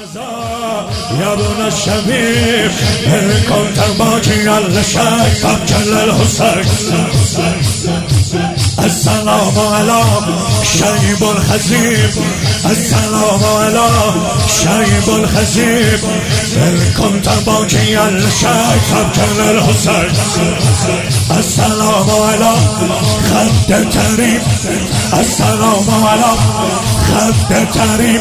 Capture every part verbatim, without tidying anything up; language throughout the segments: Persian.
يا ابن الشبيب إن كنت باكيا لشيخ فابكي للحسين. السلام على شيب الخزيب، السلام على شيب الخزيب إن كنت باكيا لشيخ فابكي للحسين. السلام على خد تريب، السلام على خد تريب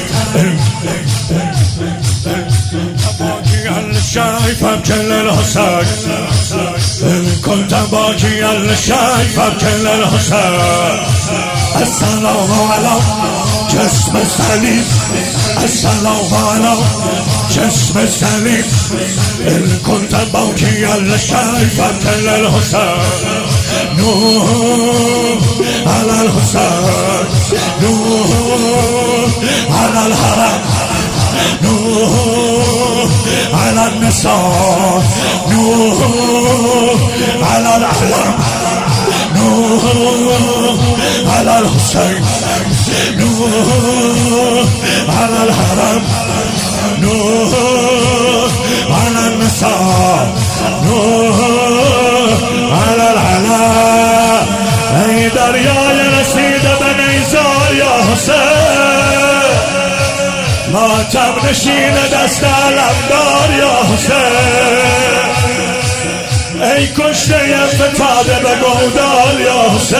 باكيا للشيخ فابكي للحسين. إن كنت باكيا للشيخ فابكي للحسين. السلام على جسم السليم، السلام على جسم السليم إن كنت باكيا للشيخ فابكي للحسين. نور على الحسين، نور على الحرم، نور على النساء، نور على الأحلام، نور على الحسين، نور على الحرم، نور على النساء، نور على العلا. ای دریای رسیده به نیزار یا حسین، ماتم نشین دست علمدار یا حسین. ای کشته فتاده به گودال یا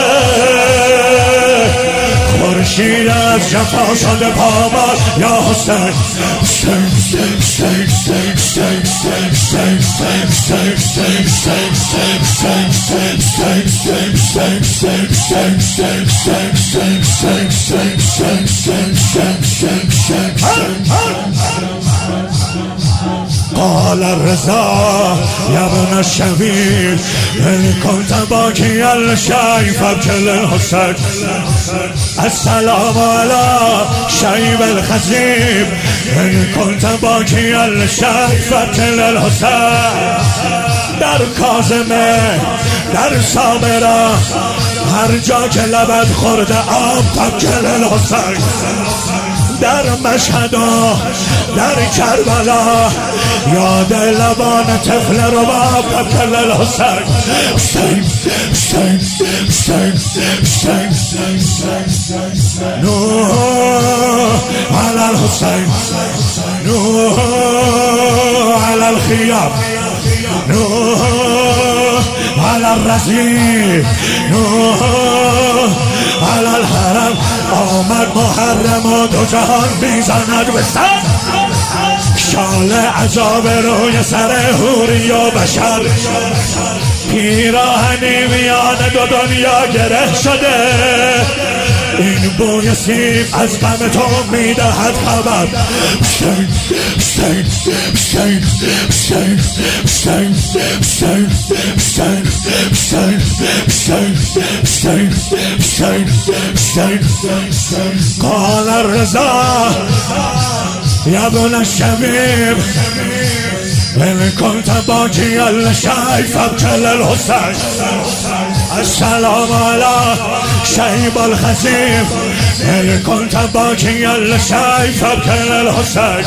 حسین، خورشید از جفا شده پامال یا حسین. قال الرضا يا ابن الشبيب إن كنت باكيا للشيخ فابكي للحسين. السلام على شيب الخزيب إن كنت باكيا للشيخ فابكي للحسين. در کاظمه در صابره هر جا که لبت خورده آب فابكي للحسين. در مشهد در کربلا یاد لبان طفل رباب فابكي للحسين. حسین حسین حسین حسین نور على الحسين، نور على الخيام، نور على الرزيق، نور على الحرم. آمد محرم و دو جهان میزند به سر، شال عذاب روی سر حوری و بشر. پیراهنی میان دو دنیا گره شده، این بوی سیب از غم تو میدهد خبر. حسین حسین حسین حسین حسین حسین حسین حسین حسین حسین حسین حسین. قال الرضا يا ابن الشبيب إن كنت باكيا للشيخ فابكي للحسين. السلام على شيب الخزيب إن كنت باكيا للشيخ فابكي للحسين.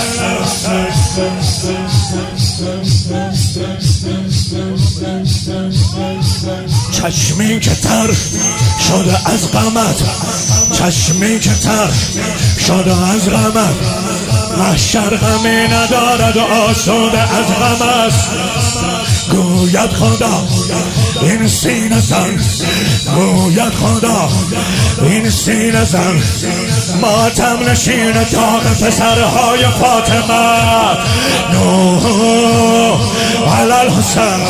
چشمی که تر شده از غمت، چشمی که تر شده از غمت، محشر غمی ندارد و آسوده از غم است. گوید خدا این سینه زن، گوید خدا این سینه زن، ماتم نشین داغ پسرهای فاطمه. نور علی الحسین،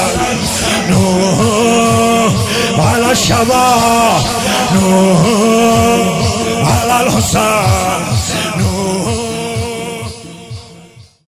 نور علی الشباب، نور علی الحسین.